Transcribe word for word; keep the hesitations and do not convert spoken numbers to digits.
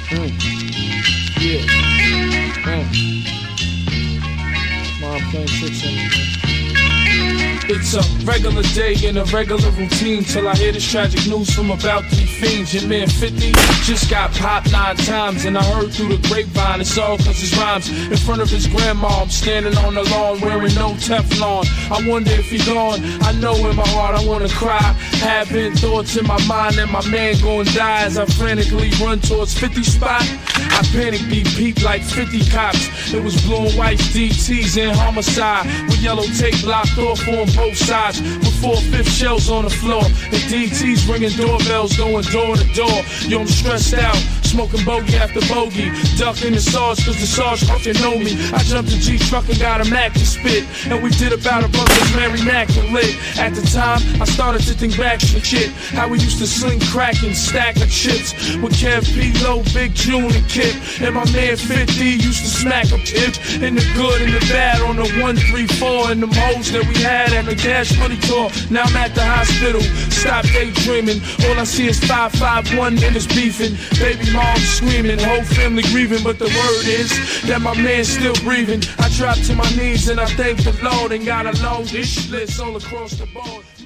Mm. Yeah. Mm. Mom playing tricks on me, man. It's a regular day in a regular routine till I hear this tragic news from about three fiends. Your man fifty just got popped nine times, and I heard through the grapevine it's all cause his rhymes. In front of his grandma, I'm standing on the lawn wearing no Teflon. I wonder if he gone. I know in my heart I wanna cry. Having thoughts in my mind that my man gon' die as I frantically run towards fifty spot. I panic beat peep like fifty cops. It was blue and white D Ts in homicide with yellow tape locked off on both sides with four-fifth shells on the floor and D Ts ringing doorbells going door to door. Yo, I'm stressed out, smoking bogey after bogey, ducking the sauce cause the sauce fucking know me. I jumped the G-truck and got a Mac to spit, and we did about a bunch of Mary Mac and lit. At the time, I started to think back to shit, how we used to sling crack and stack of chips with Kev P, Low, Big June and Kip, and my man fifty used to smack up tips in the good and the bad on the one three four and them hoes that we had at the Cash Money tour. Now I'm at the hospital, stop daydreaming. All I see is five five one niggas beefing. Baby mom screaming, whole family grieving. But the word is that my man's still breathing. I drop to my knees and I thank the Lord and got a long wish list all across the board.